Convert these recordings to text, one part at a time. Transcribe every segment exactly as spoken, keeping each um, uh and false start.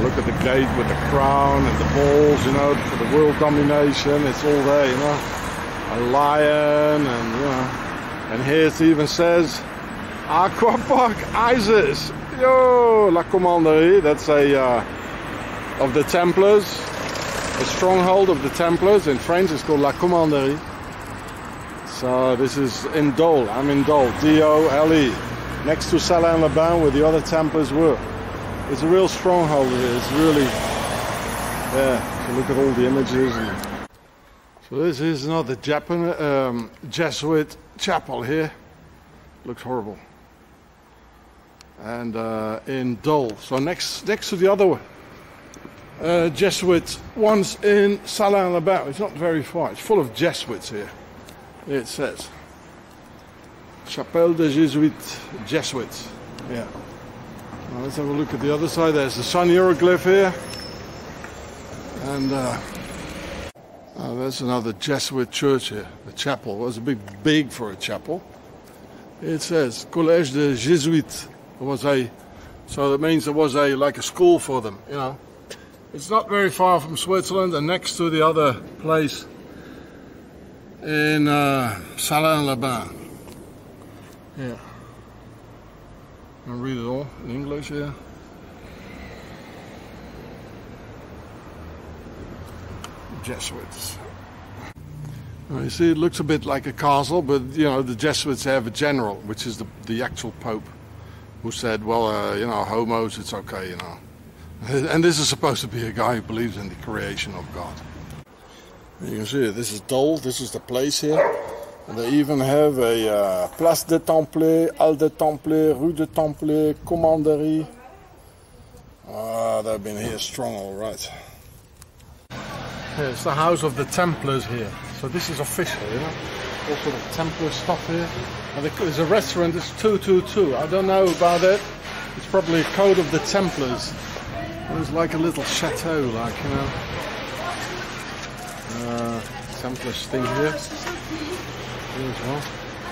look at the gate with the crown and the balls, you know, for the world domination. It's all there, you know. A lion, and you know. And here it even says Aquapark Isis. Yo, La Commanderie. That's a uh, of the Templars, a stronghold of the Templars. In French, it's called La Commanderie. So this is in Dole. I'm in Dole, D O L E, next to Salins-les-Bains, where the other Templars were. It's a real stronghold here. It's really, yeah. So look at all the images. And so this is another Japan, um, Jesuit chapel here. Looks horrible. And uh, in Dole. So next, next to the other uh, Jesuit ones in Salins-les-Bains. It's not very far. It's full of Jesuits here. It says Chapelle des Jésuites, Jesuits. Yeah. Now let's have a look at the other side. There's the Sun hieroglyph here, and uh, oh, there's another Jesuit church here. The chapel was a bit big for a chapel. It says Collège des Jésuites. It was a, so that means there was a like a school for them. You know, it's not very far from Switzerland, and next to the other place. In uh, Salins-les-Bains. Yeah. I'll read it all in English here. Jesuits. Now, you see, it looks a bit like a castle, but you know, the Jesuits have a general, which is the, the actual Pope, who said, well, uh, you know, homos, it's okay, you know. And this is supposed to be a guy who believes in the creation of God. You can see it. This is Dole. This is the place here. And they even have a uh, Place des Templiers, Halle des Templiers, Rue des Templiers, Commanderie. Ah, they've been here strong, all right. It's the house of the Templars here. So this is official, you know. All sort of Templar stuff here. And there's a restaurant. It's two two two. I don't know about it. It's probably a code of the Templars. There's like a little chateau, like, you know. Uh, Templars thing here. Here as well.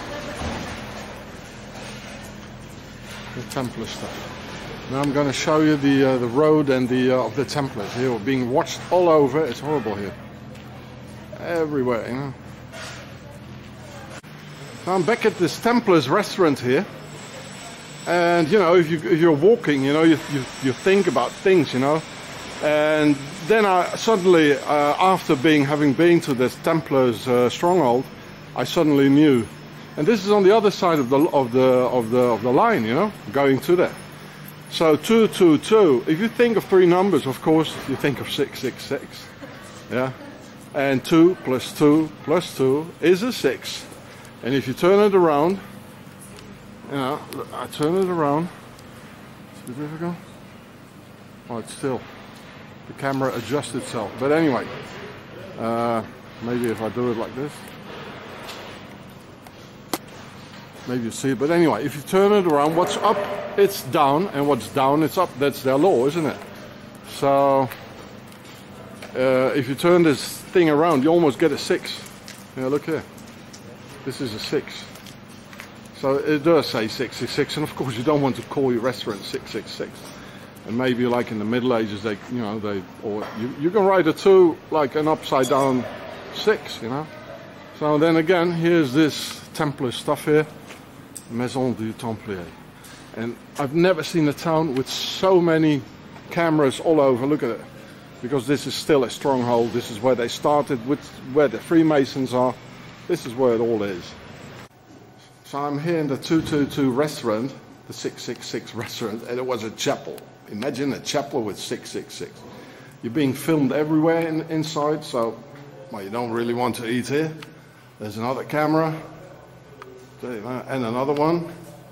The Templar stuff. Now I'm going to show you the uh, the road and the uh, of the Templars here. We're being watched all over. It's horrible here. Everywhere, you know. Now I'm back at this Templars restaurant here. And you know, if you if you're walking, you know, you you, you think about things, you know. And then I suddenly, uh, after being having been to this Templars uh, stronghold, I suddenly knew. And this is on the other side of the of the of the of the line, you know, going to there. So two two two. If you think of three numbers, of course, you think of six six six. Yeah. And two plus two plus two is a six. And if you turn it around, you know, I turn it around. Is it difficult? Oh, it's still. The camera adjusts itself. But anyway, uh, maybe if I do it like this, maybe you see it. But anyway, if you turn it around, what's up, it's down, and what's down, it's up. That's their law, isn't it? So, uh, if you turn this thing around, you almost get a six. Yeah, look here. This is a six. So it does say six six six, and of course you don't want to call your restaurant six six six. And maybe like in the Middle Ages, they, you know, they, or you, you can write a two like an upside down six, you know. So then again, here's this Templar stuff here, Maison du Templier. And I've never seen a town with so many cameras all over. Look at it, because this is still a stronghold. This is where they started, with where the Freemasons are. This is where it all is. So I'm here in the two two two restaurant, the six six six restaurant, and it was a chapel. Imagine a chapel with six six six. You're being filmed everywhere in, inside, so well, you don't really want to eat here. There's another camera, and another one.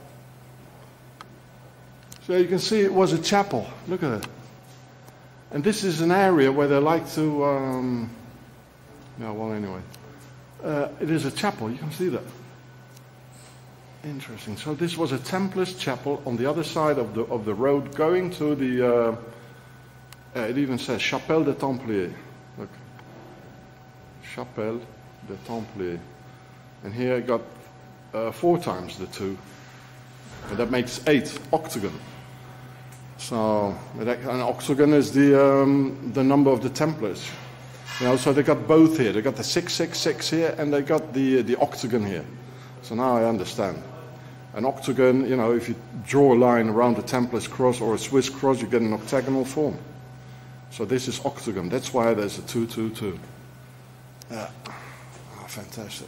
So you can see it was a chapel. Look at it. And this is an area where they like to, um, yeah, well anyway. Uh, it is a chapel, you can see that. Interesting. So this was a Templars chapel on the other side of the of the road going to the, uh, uh, it even says Chapelle des Templiers. Look. Chapelle des Templiers. And here I got uh, four times the two. And that makes eight, octagon. So, an octagon is the um, the number of the Templars. You know, so they got both here. They got the six six six here, and they got the the octagon here. So now I understand. An octagon, you know, if you draw a line around a Templar's cross or a Swiss cross, you get an octagonal form. So this is octagon. That's why there's a two two two. Yeah, oh, fantastic.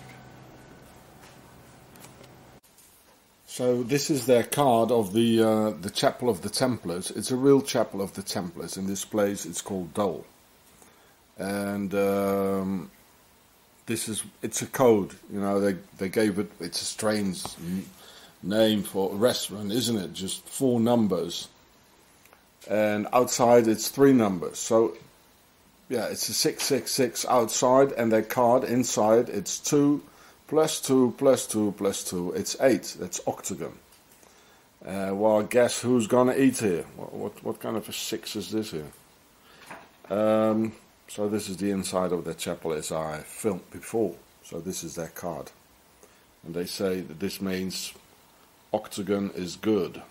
So this is their card of the uh, the Chapel of the Templars. It's a real Chapel of the Templars. In this place, it's called Dole, and um, this is it's a code. You know, they they gave it. It's a strange name for a restaurant, isn't it? Just four numbers, and outside it's three numbers. So yeah, it's a six six six outside, and their card inside it's two. Plus two, plus two, plus two, it's eight. That's octagon. Uh, well, guess who's gonna eat here? What, what, what kind of a six is this here? Um, so this is the inside of the chapel as I filmed before. So this is their card. And they say that this means octagon is good.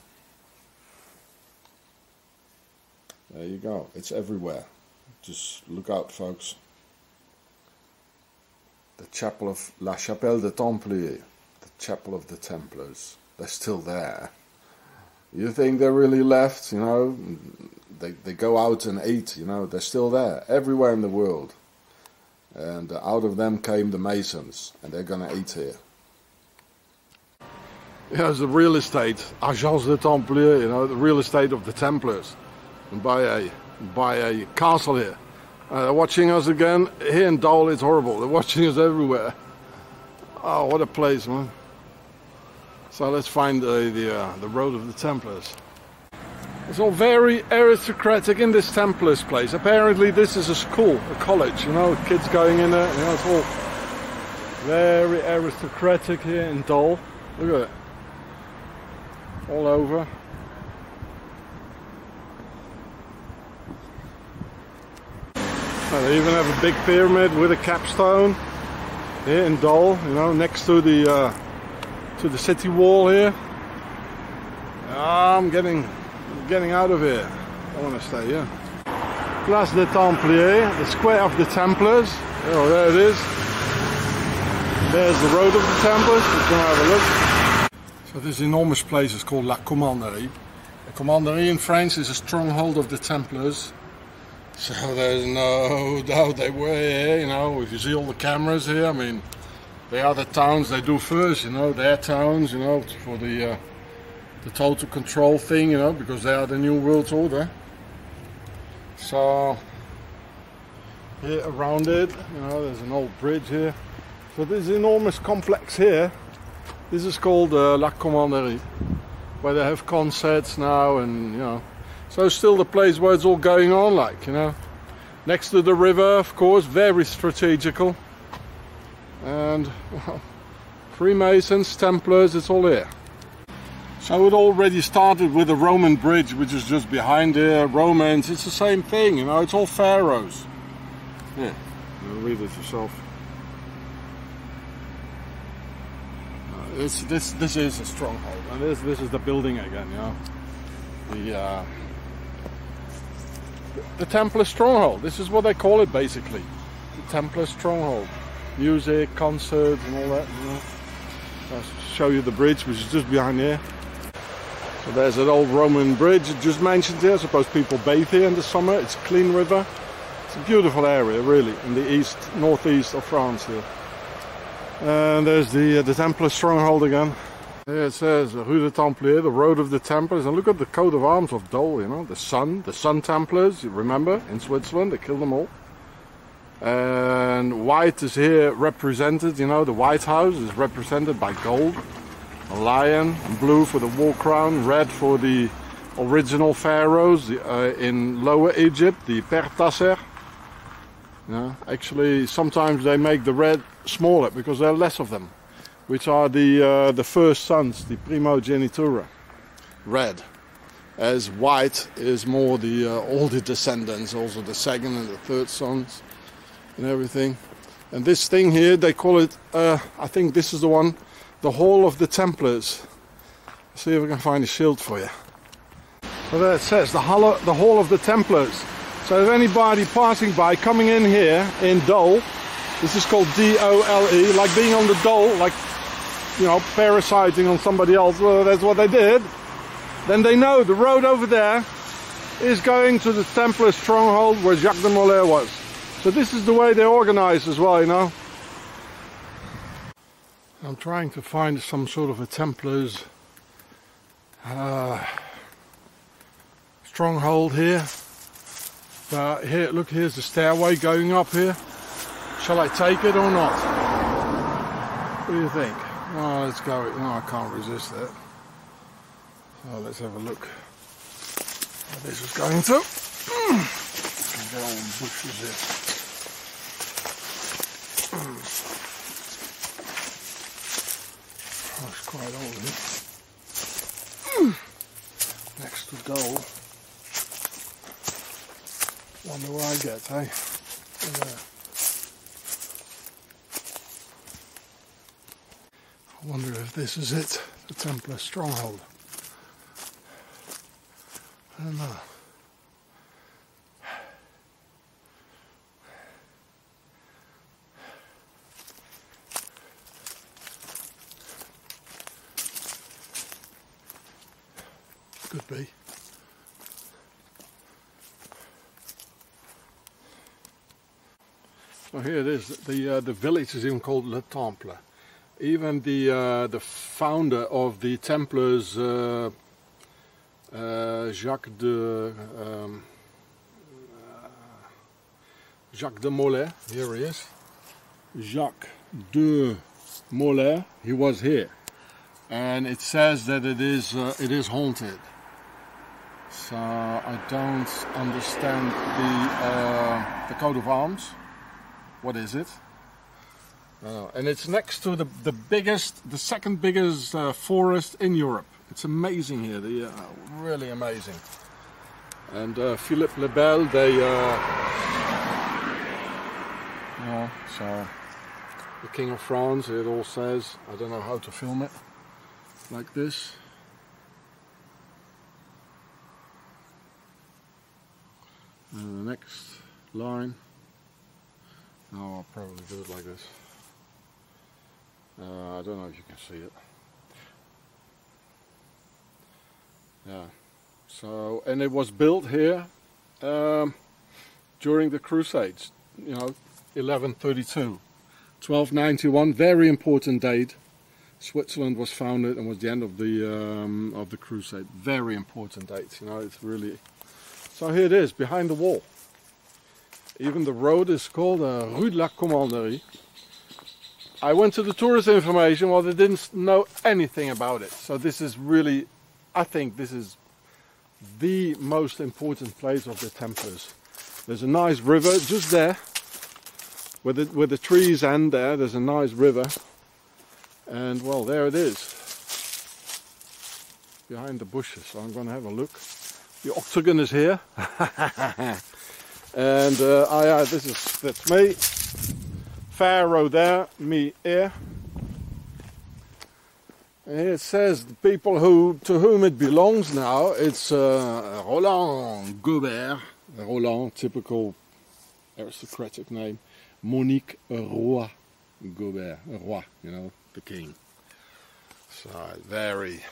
There you go. It's everywhere. Just look out, folks. The Chapel of La Chapelle des Templiers, the Chapel of the Templars. They're still there. You think they're really left, you know? They, they go out and eat, you know? They're still there, everywhere in the world. And uh, out of them came the Masons, and they're gonna eat here. Yeah, it's the real estate, Agence des Templiers, you know, the real estate of the Templars. And buy a, buy a castle here. Uh, they're watching us again. Here in Dole, it's horrible. They're watching us everywhere. Oh, what a place, man. So let's find the, the, uh, the Road of the Templars. It's all very aristocratic in this Templars place. Apparently this is a school, a college, you know, kids going in there. You know, it's all very aristocratic here in Dole. Look at it. All over. They even have a big pyramid with a capstone here in Dole, you know, next to the uh, to the city wall here. I'm getting getting out of here. I want to stay here. Place des Templiers, the square of the Templars. Oh, there it is. There's the Road of the Templars. We're going to have a look. So this enormous place is called La Commanderie. The Commanderie in French is a stronghold of the Templars. So there's no doubt they were here, you know, if you see all the cameras here, I mean, they are the towns they do first, you know, their towns, you know, for the, uh, the total control thing, you know, because they are the New World Order. So, here around it, you know, there's an old bridge here. So this enormous complex here, this is called uh, La Commanderie, where they have concerts now and, you know, so still the place where it's all going on, like, you know. Next to the river, of course, very strategical. And, well, Freemasons, Templars, it's all here. So it already started with a Roman bridge, which is just behind here. Romans, it's the same thing, you know, it's all pharaohs. Yeah, you'll read it yourself. Uh, this, this, this is a stronghold, and this, this is the building again, you know. The, uh, The Templar stronghold. This is what they call it basically. The Templar stronghold. Music, concerts and all that. You know. I'll show you the bridge, which is just behind here. So there's an old Roman bridge just mentioned here. I suppose people bathe here in the summer. It's a clean river. It's a beautiful area really in the east, northeast of France here. And there's the, uh, the Templar stronghold again. Here it says Rue des Templiers, the Road of the Templars, and look at the coat of arms of Dole, you know, the sun, the Sun Templars, you remember, in Switzerland, they killed them all. And white is here represented, you know, the White House is represented by gold, a lion, blue for the war crown, red for the original pharaohs uh, in Lower Egypt, the Père Tasser. You know, actually, sometimes they make the red smaller because there are less of them, which are the uh, the first sons, the primogenitura, red, as white is more the uh, older descendants, also the second and the third sons, and everything. And this thing here, they call it, uh, I think this is the one, the Hall of the Templars. See if I can find a shield for you. Well, there it says the hall, the Hall of the Templars. So if anybody passing by, coming in here in Dole, this is called D O L E, like being on the Dole, like, you know, parasiting on somebody else, well, that's what they did. Then they know the road over there is going to the Templar stronghold where Jacques de Molay was. So this is the way they organize as well, you know. I'm trying to find some sort of a Templars uh, stronghold here. But here, look, here's the stairway going up here. Shall I take it or not? What do you think? Oh, let's go. No, I can't resist that. So let's have a look what this is going to. Mm. Get all the bushes here. Mm. Oh, it's quite old here. Mm. Next to Dole. Wonder what I get, eh? Yeah. I wonder if this is it, the Templar stronghold. I don't know. Could be. So here it is. The uh, the village is even called Le Temple. Even the uh, the founder of the Templars, uh, uh, Jacques de um, uh, Jacques de Molay. Here he is. Jacques de Molay. He was here, and it says that it is uh, it is haunted. So I don't understand the uh, the coat of arms. What is it? Uh, and it's next to the the biggest, the second biggest uh, forest in Europe. It's amazing here. The, uh, really amazing. And uh, Philippe le Bel, they, uh, yeah, so the King of France. It all says. I don't know how to film it like this. And the next line. No, I'll probably do it like this. Uh, I don't know if you can see it. Yeah. So, and it was built here um, during the Crusades. You know, eleven thirty-two, twelve ninety-one. Very important date. Switzerland was founded and was the end of the um, of the Crusade. Very important date. You know, it's really. So here it is, behind the wall. Even the road is called uh, Rue de la Commanderie. I went to the tourist information, well, they didn't know anything about it. So this is really, I think this is the most important place of the Templars. There's a nice river just there, where the, where the trees end there, there's a nice river. And well, there it is, behind the bushes. So I'm going to have a look. The octagon is here. And uh, oh yeah, this is, that's me. Pharaoh there, me here. And here it says the people who to whom it belongs now. It's uh, Roland Gobert. Roland, typical aristocratic name. Monique Roy Gobert. Roy, you know, the king. So very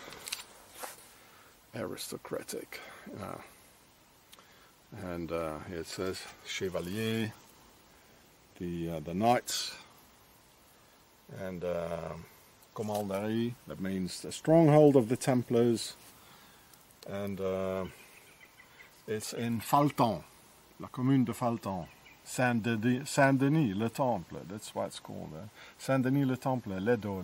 aristocratic, you know. And uh, here it says Chevalier, the uh, the knights, and uh, Commanderie, that means the stronghold of the Templars, and uh, it's in Falton, la commune de Falton, Saint-Denis, Saint-Denis, le Temple, that's why it's called, uh, Saint-Denis le Temple, Les Doles.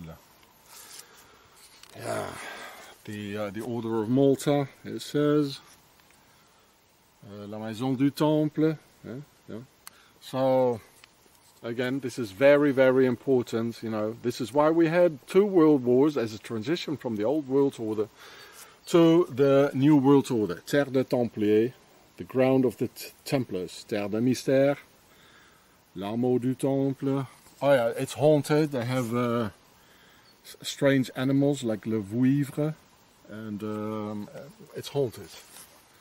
Yeah, the, uh, the Order of Malta, it says. Uh, La Maison du Temple. Yeah, yeah. So again, this is very, very important. You know, this is why we had two world wars as a transition from the old world order to the new world order. Terre des Templiers, the ground of the t Templars. Terre de Mystère, l'Hameau du Temple. Oh yeah, it's haunted. They have uh, strange animals like le vouivre, and um, it's haunted.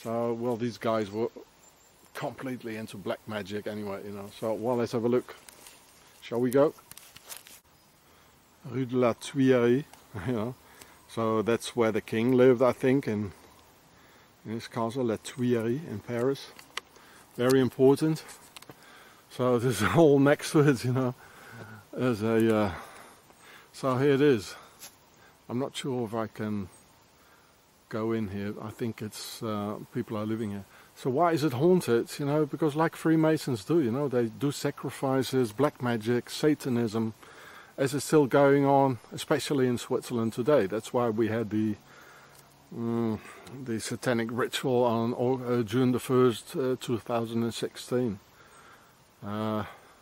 So, well, these guys were completely into black magic anyway, you know. So, well, let's have a look. Shall we go? Rue de la Tuileries, you know. So that's where the king lived, I think, in, in his castle, La Tuileries in Paris. Very important. So this is all next to it, you know. There's a. Uh, so here it is. I'm not sure if I can go in here. I think it's uh, people are living here. So why is it haunted? You know, because like Freemasons do, you know, they do sacrifices, black magic, Satanism, as it's still going on, especially in Switzerland today. That's why we had the um, the satanic ritual on uh, June the first, uh, two thousand sixteen. Uh,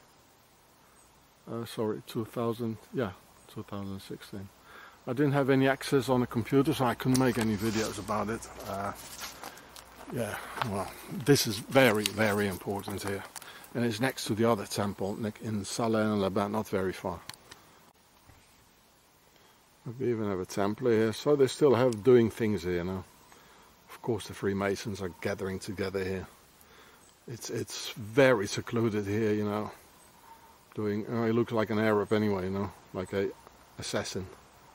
uh, sorry, two thousand, yeah, two thousand sixteen. I didn't have any access on a computer, so I couldn't make any videos about it. Uh, yeah, well, this is very, very important here. And it's next to the other temple in Salins-les-Bains, not very far. We even have a temple here, so they still have doing things here now. Of course, the Freemasons are gathering together here. It's it's very secluded here, you know. Doing, oh, he looks like an Arab anyway, you know, like a assassin.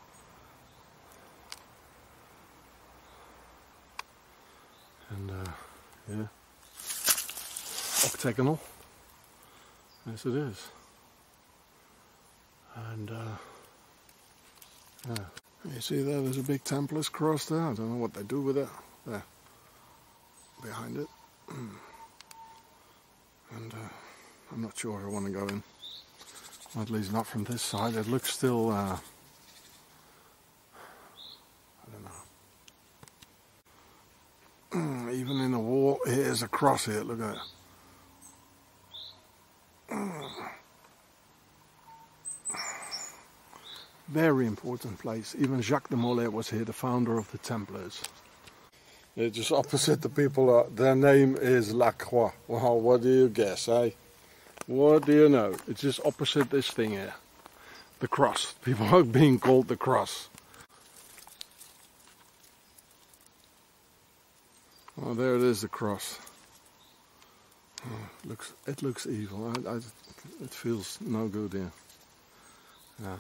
And uh, yeah, octagonal. Yes, it is. And uh, yeah, you see there, there's a big Templars cross there. I don't know what they do with it. There, behind it. And uh, I'm not sure if I want to go in. Or at least not from this side. It looks still, uh, I don't know. Even in the wall, here's a cross here, look at it. Very important place. Even Jacques de Molay was here, the founder of the Templars. It's just opposite the people, are, their name is La Croix. Well, what do you guess, eh? What do you know? It's just opposite this thing here. The cross. People are being called the cross. Oh, there it is, the cross. Oh, it looks, it looks evil. I, I, it feels no good here. Yeah.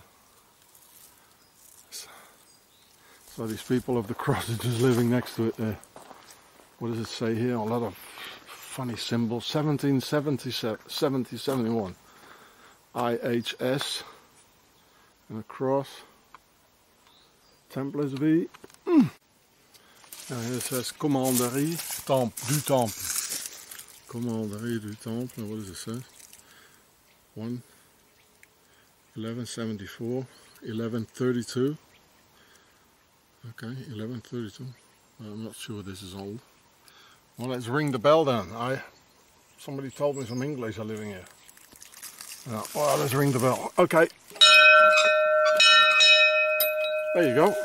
So, so these people of the cross are just living next to it there. What does it say here? A lot of funny symbols. seventeen seventy, seventy seventy-one. I H S. And a cross. Templars V. Mm. Now here it says Commanderie Temple, du Temple. Commanderie du Temple. What does it say? one, eleven seventy-four, eleven thirty-two. Okay, eleven thirty-two. I'm not sure this is old. Well, let's ring the bell then. I somebody told me some English are living here. Uh, well, let's ring the bell. Okay. There you go.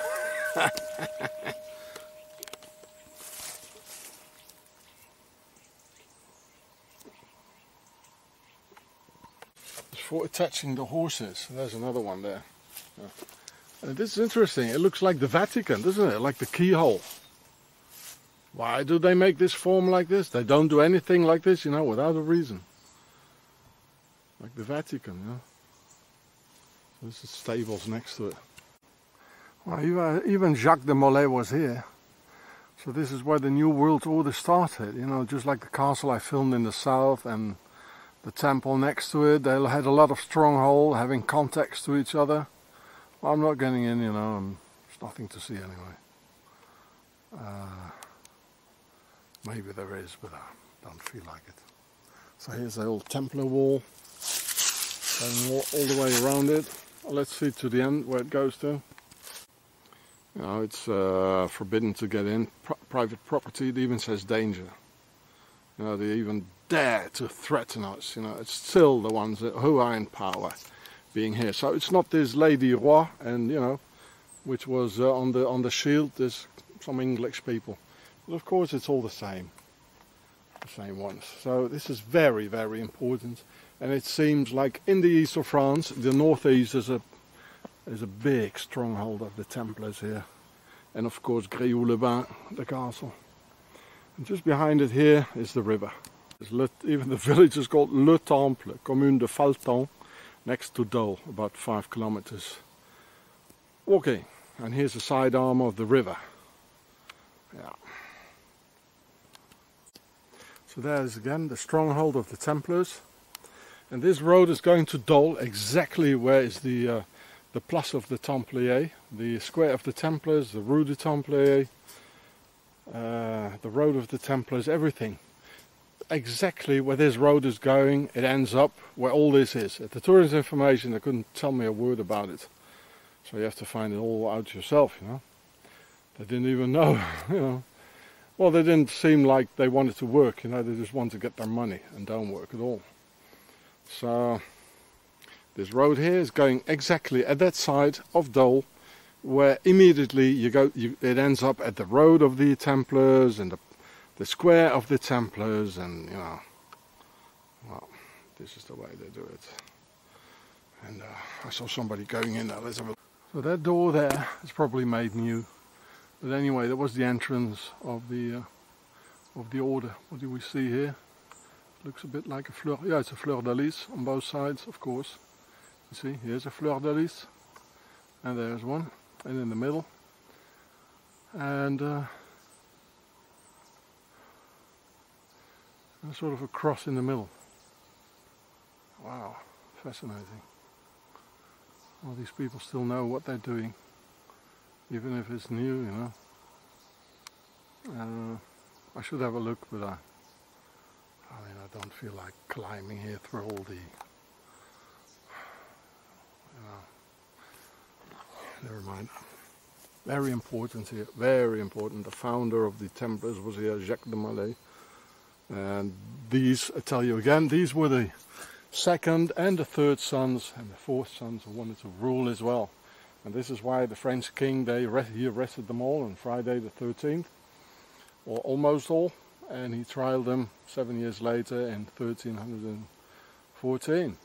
It's for attaching the horses. There's another one there. Yeah. And this is interesting. It looks like the Vatican, doesn't it? Like the keyhole. Why do they make this form like this? They don't do anything like this, you know, without a reason. Like the Vatican, you know. There's the stables next to it. Well, even Jacques de Molay was here. So this is where the New World Order started, you know, just like the castle I filmed in the south and the temple next to it. They had a lot of stronghold, having contacts to each other. Well, I'm not getting in, you know, and there's nothing to see anyway. Uh, maybe there is, but I don't feel like it. So here's the old Templar wall, and all, all the way around it. Let's see to the end where it goes to. You know, it's uh, forbidden to get in. Pri private property. It even says danger. You know, they even dare to threaten us. You know, it's still the ones that, who are in power being here. So it's not this Lady Roi, and you know, which was uh, on the on the shield. There's some English people, but of course it's all the same, the same ones. So this is very, very important, and it seems like in the east of France, the northeast is a is a big stronghold of the Templars here, and of course Gréoux-les-Bains, the castle. And just behind it here is the river. Le, even the village is called Le Temple, Commune de Falton, next to Dole, about five kilometers walking. And here's the side arm of the river. Yeah. So there's again the stronghold of the Templars. And this road is going to Dole, exactly where is the uh, the Place of the Templiers, the Square of the Templars, the Rue des Templiers, uh, the Road of the Templars, everything. Exactly where this road is going, it ends up where all this is. At the tourist information, they couldn't tell me a word about it. So you have to find it all out yourself, you know. They didn't even know, you know. Well, they didn't seem like they wanted to work, you know. They just want to get their money and don't work at all. So this road here is going exactly at that side of Dole, where immediately you go, you, it ends up at the Road of the Templars and the, the Square of the Templars, and you know, well, this is the way they do it. And uh, I saw somebody going in there. Let's have a look. So that door there is probably made new, but anyway, that was the entrance of the uh, of the order. What do we see here? Looks a bit like a fleur. Yeah, it's a fleur de lis on both sides, of course. You see, here's a fleur de lis, and there's one, and in the middle, and uh, sort of a cross in the middle. Wow, fascinating. All these people still know what they're doing, even if it's new, you know. Uh, I should have a look, but I. I mean, I don't feel like climbing here through all the, you know, never mind. Very important here, very important. The founder of the Templars was here, Jacques de Molay. And these, I tell you again, these were the second and the third sons and the fourth sons who wanted to rule as well. And this is why the French king, they he arrested them all on Friday the thirteenth, or almost all. And he trialed them seven years later in thirteen fourteen.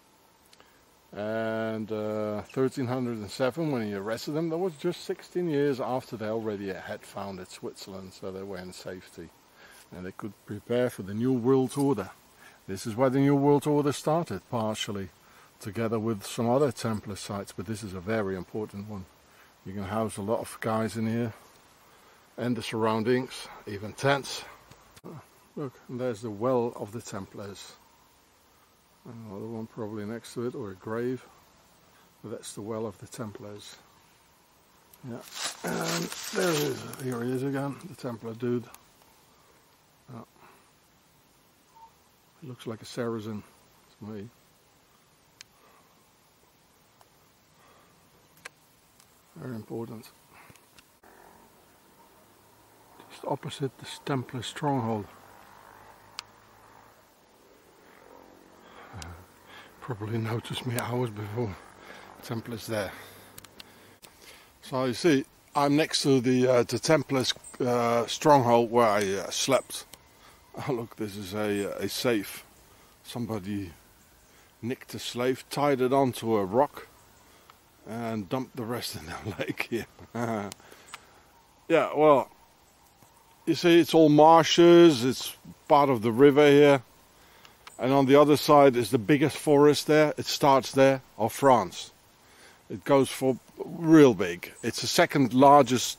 And uh, thirteen oh seven, when he arrested them, that was just sixteen years after they already had founded Switzerland, so they were in safety. And they could prepare for the New World Order. This is where the New World Order started, partially, together with some other Templar sites, but this is a very important one. You can house a lot of guys in here, and the surroundings, even tents. Look, and there's the Well of the Templars. Another one probably next to it, or a grave. But that's the Well of the Templars. Yeah, and there it is. Here he is again, the Templar dude. Oh. He looks like a Saracen to me. Very important. Just opposite the Templar stronghold. Probably noticed me hours before Templars there. So you see, I'm next to the uh, the Templars uh, stronghold where I uh, slept. Oh look, this is a a safe. Somebody nicked a slave, tied it onto a rock, and dumped the rest in the lake here. Yeah, well, you see, it's all marshes. It's part of the river here. And on the other side is the biggest forest there. It starts there, of France. It goes for real big. It's the second largest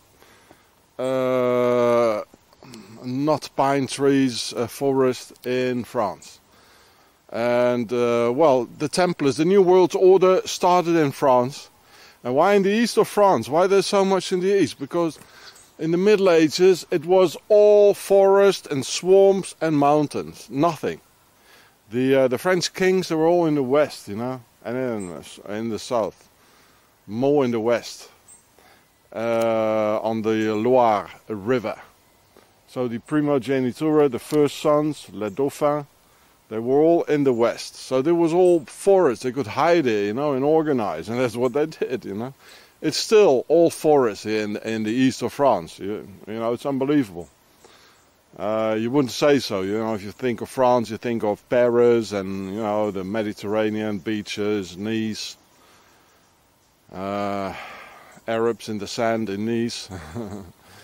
uh, not pine trees uh, forest in France. And uh, well, the Templars, the New World Order started in France. And why in the east of France? Why there's so much in the east? Because in the Middle Ages it was all forest and swamps and mountains, nothing. The uh, the French kings, they were all in the west, you know, and in, in the south, more in the west, uh, on the Loire river. So the primogenitura, the first sons, les dauphins, they were all in the west. So there was all forest. They could hide it, you know, and organize, and that's what they did, you know. It's still all forest in in the east of France. You, you know, it's unbelievable. Uh, you wouldn't say so, you know, if you think of France, you think of Paris and, you know, the Mediterranean beaches, Nice, uh, Arabs in the sand in Nice.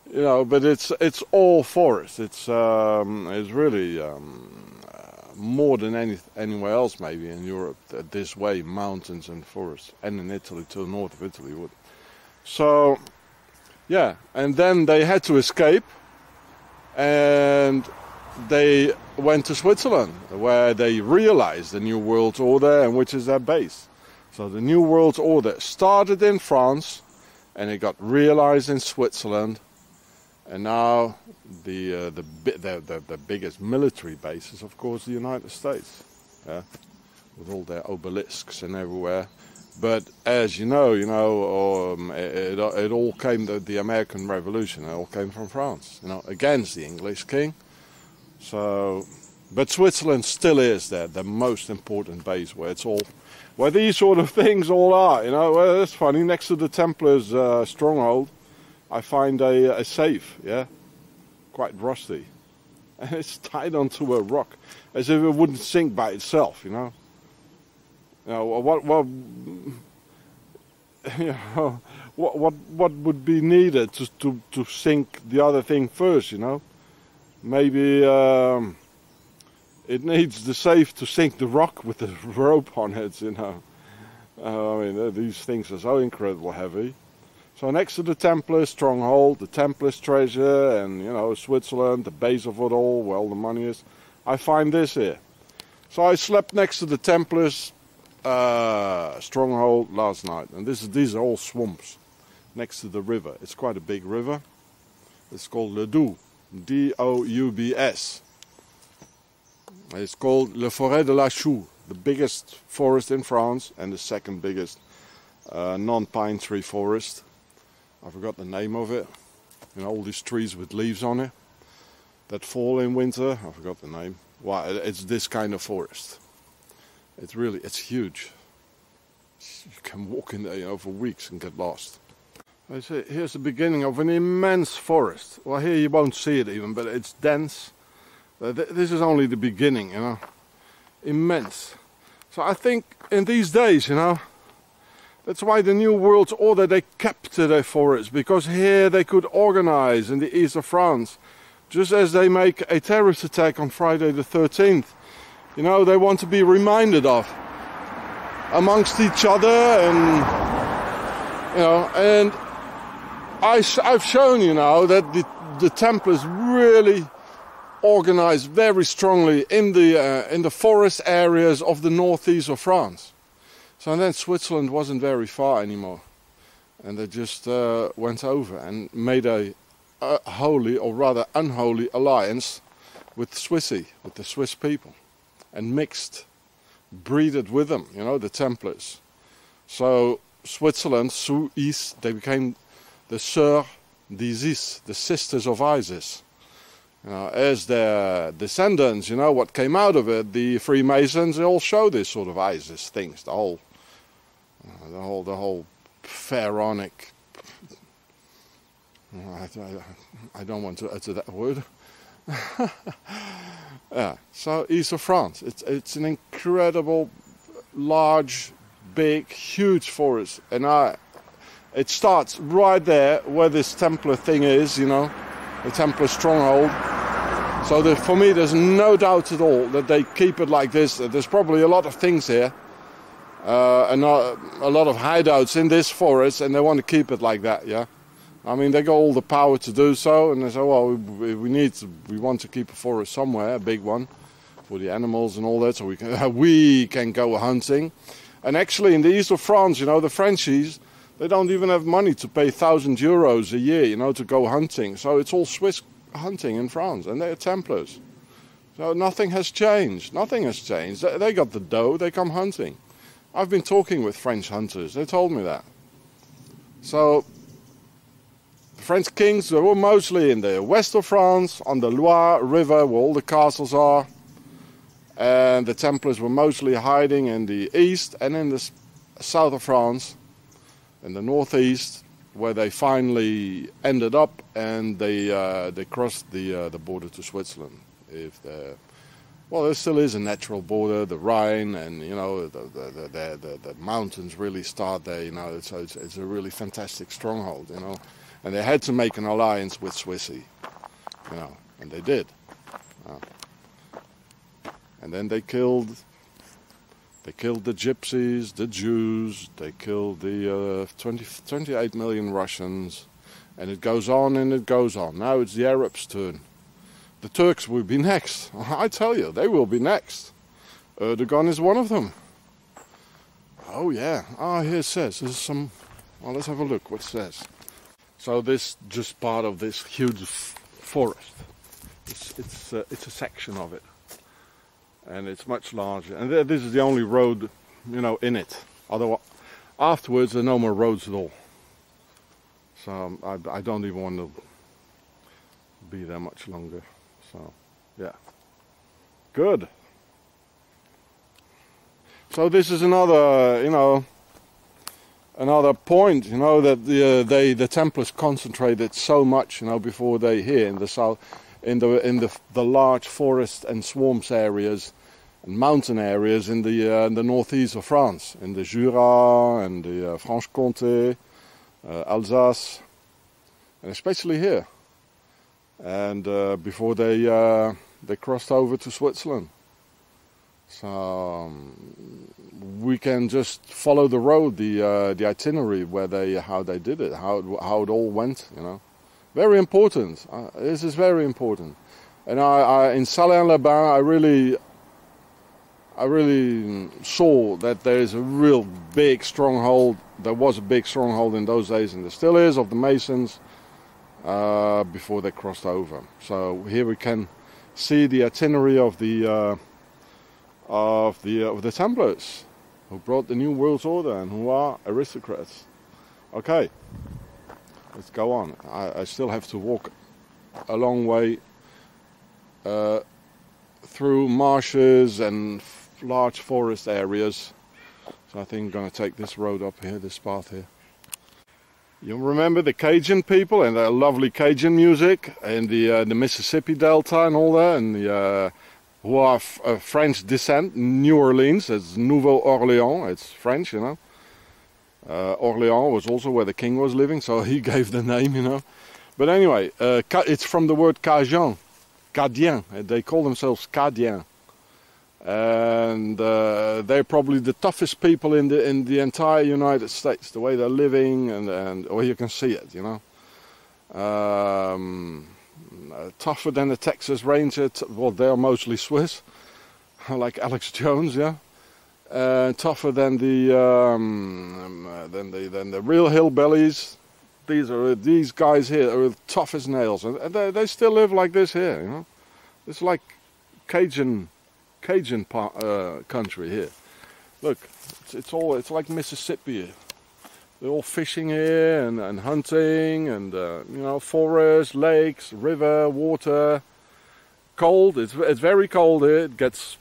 you know, but it's it's all forest. It's um, it's really um, uh, more than any anywhere else maybe in Europe uh, this way, mountains and forests, and in Italy to the north of Italy would. So yeah, and then they had to escape, and they went to Switzerland, where they realized the New World Order, and which is their base. So the New World Order started in France, and it got realized in Switzerland, and now the uh, the, the the the biggest military base is, of course, the United States, yeah, with all their obelisks and everywhere. But as you know, you know, um, it, it, it all came the, the American Revolution. It all came from France, you know, against the English king. So, but Switzerland still is there, the most important base where it's all, where these sort of things all are. You know, well, it's funny. Next to the Templars' uh, stronghold, I find a, a safe. Yeah, quite rusty, and it's tied onto a rock, as if it wouldn't sink by itself. You know. You know, what, what, you know, what, what, what would be needed to, to, to sink the other thing first, you know? Maybe um, it needs the safe to sink the rock with the rope on it, you know? Uh, I mean, uh, these things are so incredibly heavy. So next to the Templar stronghold, the Templars treasure, and, you know, Switzerland, the base of it all, where all the money is, I find this here. So I slept next to the Templars Uh, stronghold last night, and this is these are all swamps next to the river. It's quite a big river. It's called Le Doubs, D O U B S. It's called Le Forêt de la Choux, the biggest forest in France and the second biggest uh, non-pine tree forest. I forgot the name of it. You know, all these trees with leaves on it that fall in winter. I forgot the name. Well, it's this kind of forest. It's really, it's huge. You can walk in there, you know, for weeks and get lost. I say, here's the beginning of an immense forest. Well, here you won't see it even, but it's dense. Uh, th this is only the beginning, you know. Immense. So I think in these days, you know, that's why the New World Order, they kept their forests, because here they could organize in the east of France, just as they make a terrorist attack on Friday the thirteenth. You know, they want to be reminded of amongst each other, and you know, and I, I've shown you now that the, the Templars really organized very strongly in the uh, in the forest areas of the northeast of France. So then Switzerland wasn't very far anymore, and they just uh, went over and made a, a holy, or rather unholy, alliance with Swissy, with the Swiss people. And mixed, breeded with them, you know, the Templars. So Switzerland, Suisse, they became the Sœurs d'Isis, the sisters of Isis. You know, as their descendants, you know, what came out of it, the Freemasons, they all show this sort of Isis things, the whole, uh, the whole, the whole pharaonic. I, I, I don't want to utter that word. Yeah, so east of France, it's it's an incredible, large, big, huge forest, and I, it starts right there where this Templar thing is, you know, the Templar stronghold. So there, for me, there's no doubt at all that they keep it like this. There's probably a lot of things here, uh, and a lot of hideouts in this forest, and they want to keep it like that. Yeah. I mean, they got all the power to do so, and they say, well, we, we need to, we want to keep a forest somewhere, a big one, for the animals and all that, so we can, we can go hunting. And actually, in the east of France, you know, the Frenchies, they don't even have money to pay one thousand euros a year, you know, to go hunting. So it's all Swiss hunting in France, and they're Templars. So nothing has changed. Nothing has changed. They, they got the dough, they come hunting. I've been talking with French hunters, they told me that. So French kings, they were mostly in the west of France, on the Loire River, where all the castles are. And the Templars were mostly hiding in the east and in the south of France, in the northeast, where they finally ended up, and they uh, they crossed the uh, the border to Switzerland. If the well, there still is a natural border, the Rhine, and you know the the the, the, the mountains really start there. You know, so it's, it's a really fantastic stronghold. You know. And they had to make an alliance with Swissy, you know, and they did. Uh, and then they killed, they killed the Gypsies, the Jews, they killed the uh, twenty, twenty-eight million Russians, and it goes on and it goes on. Now it's the Arabs' turn. The Turks will be next. I tell you, they will be next. Erdogan is one of them. Oh yeah. Ah, here it says there's some. Well, let's have a look. What it says. So this just part of this huge forest. It's it's uh, it's a section of it, and it's much larger. And th this is the only road, you know, in it. Otherwise, afterwards there are no more roads at all. So um, I I don't even want to be there much longer. So yeah, good. So this is another, you know, another point, you know, that the uh, they the Templars concentrated so much, you know, before they here in the south, in the in the the large forest and swamps areas, and mountain areas in the uh, in the northeast of France, in the Jura and the uh, Franche-Comté, uh, Alsace, and especially here. And uh, before they uh, they crossed over to Switzerland. So um, we can just follow the road, the uh, the itinerary where they how they did it, how it, how it all went. You know, very important. Uh, this is very important. And I, I in Salins-les-Bains, I really, I really saw that there is a real big stronghold. There was a big stronghold in those days, and there still is, of the Masons uh, before they crossed over. So here we can see the itinerary of the. Uh, of the uh, of the Templars, who brought the New World Order and who are aristocrats. Okay, let's go on. I, I still have to walk a long way uh, through marshes and f large forest areas. So I think I'm going to take this road up here, this path here. You remember the Cajun people and their lovely Cajun music and the uh, the Mississippi Delta and all that, and the uh, who are f uh, French descent. New Orleans, it's Nouveau Orléans, it's French, you know. Uh, Orléans was also where the king was living, so he gave the name, you know. But anyway, uh, it's from the word Cajun, Cadien. They call themselves Cadiens. And uh, they're probably the toughest people in the in the entire United States. The way they're living, and and well, you can see it, you know. Um, uh, tougher than the Texas Ranger. T well, they're mostly Swiss, like Alex Jones, yeah. Uh, tougher than the um, uh, than the than the real hillbillies. These are these guys here are tough as nails, and they they still live like this here, you know. It's like Cajun. Cajun uh, country here. Look, it's, it's all it's like Mississippi. They're all fishing here and, and hunting, and uh, you know, forest, lakes, river, water. Cold. It's it's very cold here. It gets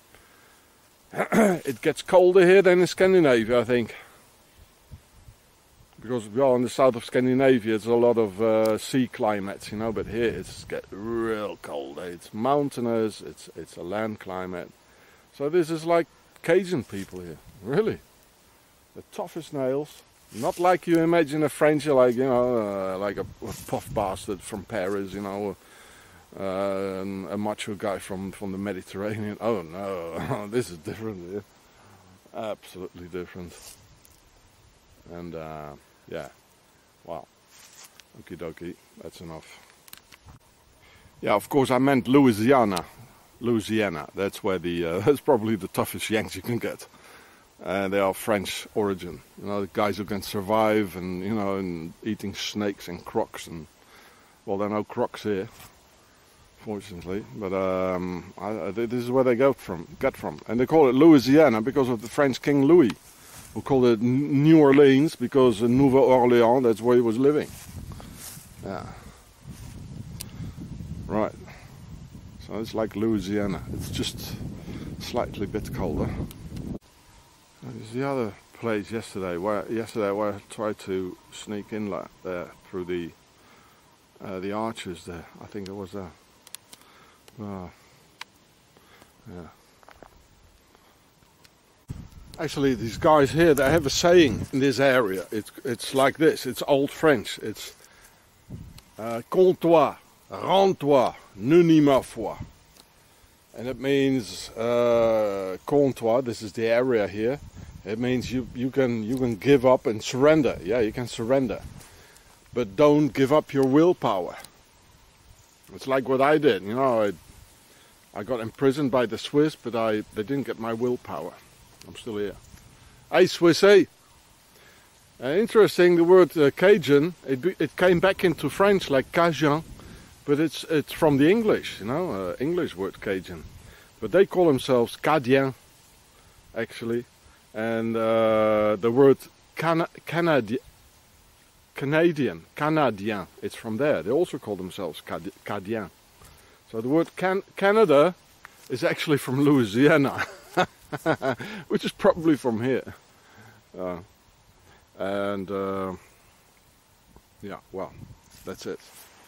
it gets colder here than in Scandinavia, I think. Because well, in the south of Scandinavia, it's a lot of uh, sea climates, you know. But here it's get real cold. It's mountainous. It's it's a land climate. So this is like Cajun people here, really. The toughest nails. Not like you imagine a French, like you know, uh, like a, a puff bastard from Paris, you know, uh, and a macho guy from from the Mediterranean. Oh no, this is different here. Absolutely different. And. Uh, Yeah, wow, okie dokie, that's enough. Yeah, of course I meant Louisiana, Louisiana, that's where the, uh, that's probably the toughest Yanks you can get. And uh, they are French origin, you know, the guys who can survive and, you know, and eating snakes and crocs and, well, there are no crocs here, fortunately, but um, I, I, this is where they go from, get from. And they call it Louisiana because of the French King Louis, who called it New Orleans because in Nouveau Orléans, that's where he was living. Yeah. Right. So it's like Louisiana. It's just slightly bit colder. There's the other place yesterday where yesterday where I tried to sneak in like there through the uh, the arches there. I think it was a. Uh, yeah. Actually, these guys here, they have a saying in this area. It's it's like this. It's old French. It's uh, Comptoir, Rends-toi, ne nie ma foi. And it means uh, comptoir. This is the area here. It means you you can you can give up and surrender. Yeah, you can surrender, but don't give up your willpower. It's like what I did. You know, I I got imprisoned by the Swiss, but I they didn't get my willpower. I'm still here. Hey, Swiss, hey. Uh, interesting. The word uh, Cajun. It it came back into French like Cajun. But it's it's from the English, you know, uh, English word Cajun. But they call themselves Cadiens, actually. And uh, the word Cana Canadi Canadian, Canadien, it's from there. They also call themselves Cad Cadiens. So the word can Canada is actually from Louisiana, which is probably from here. Uh, and uh, yeah, well, that's it.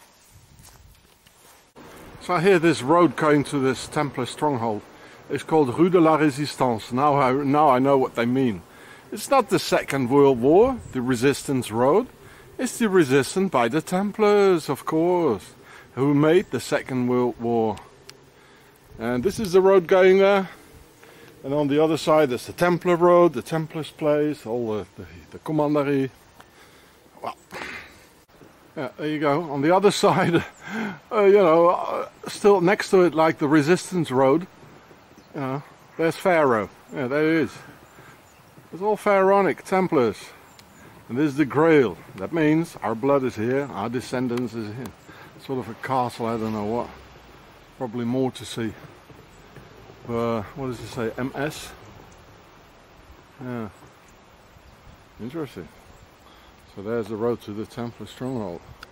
So here, this road going to this Templar stronghold is called Rue de la Résistance. Now I, now I know what they mean. It's not the Second World War, the Resistance Road. It's the resistance by the Templars, of course, who made the Second World War. And this is the road going there. And on the other side is the Templar Road, the Templars' place, all the, the, the commandery. Well, yeah, there you go. On the other side, uh, you know, uh, still next to it, like the Resistance Road, you know, there's Pharaoh. Yeah, there it is. It's all Pharaonic Templars. And this is the Grail. That means our blood is here, our descendants is here. Sort of a castle, I don't know what. Probably more to see. Uh, what does it say? M S? Yeah. Interesting. So there's the road to the Templar stronghold.